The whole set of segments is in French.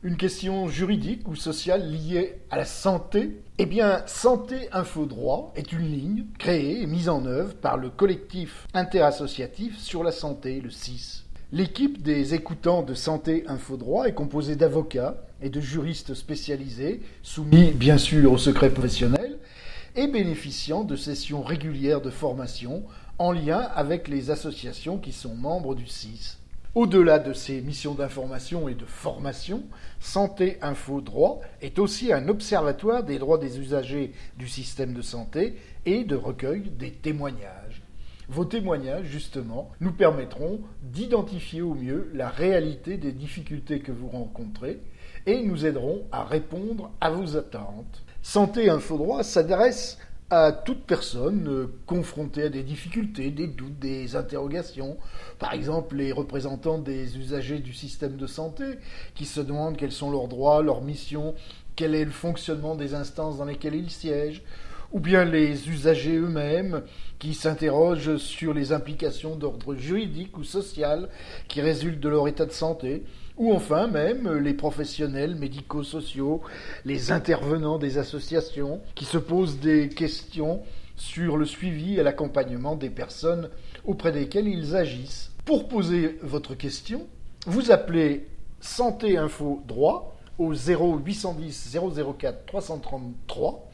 Une question juridique ou sociale liée à la santé? Eh bien, Santé Info Droit est une ligne créée et mise en œuvre par le collectif interassociatif sur la santé, le CIS. L'équipe des écoutants de Santé Info Droit est composée d'avocats et de juristes spécialisés, soumis bien sûr au secret professionnel, et bénéficiant de sessions régulières de formation en lien avec les associations qui sont membres du CIS. Au-delà de ces missions d'information et de formation, Santé Info Droit est aussi un observatoire des droits des usagers du système de santé et de recueil des témoignages. Vos témoignages, justement, nous permettront d'identifier au mieux la réalité des difficultés que vous rencontrez et nous aideront à répondre à vos attentes. Santé Info Droit s'adresse à toute personne confrontée à des difficultés, des doutes, des interrogations. Par exemple, les représentants des usagers du système de santé qui se demandent quels sont leurs droits, leurs missions, quel est le fonctionnement des instances dans lesquelles ils siègent, ou bien les usagers eux-mêmes qui s'interrogent sur les implications d'ordre juridique ou social qui résultent de leur état de santé, ou enfin même les professionnels médico-sociaux, les intervenants des associations qui se posent des questions sur le suivi et l'accompagnement des personnes auprès desquelles ils agissent. Pour poser votre question, vous appelez Santé Info Droit au 0810 004 333,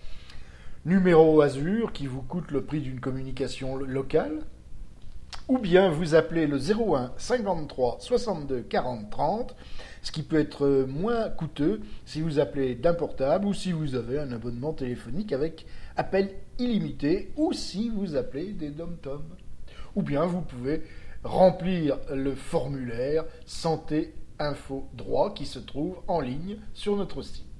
numéro Azur qui vous coûte le prix d'une communication locale, ou bien vous appelez le 01 53 62 40 30, ce qui peut être moins coûteux si vous appelez d'un portable ou si vous avez un abonnement téléphonique avec appel illimité ou si vous appelez des dom-toms. Ou bien vous pouvez remplir le formulaire Santé Info Droit qui se trouve en ligne sur notre site.